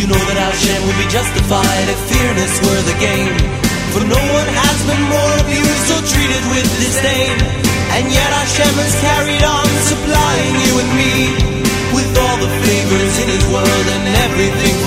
know that our shame would be justified if fairness were the game. For no one has been more abused or treated with disdain. And yet Hashem has carried on supplying you and me with all the favors in his world and everything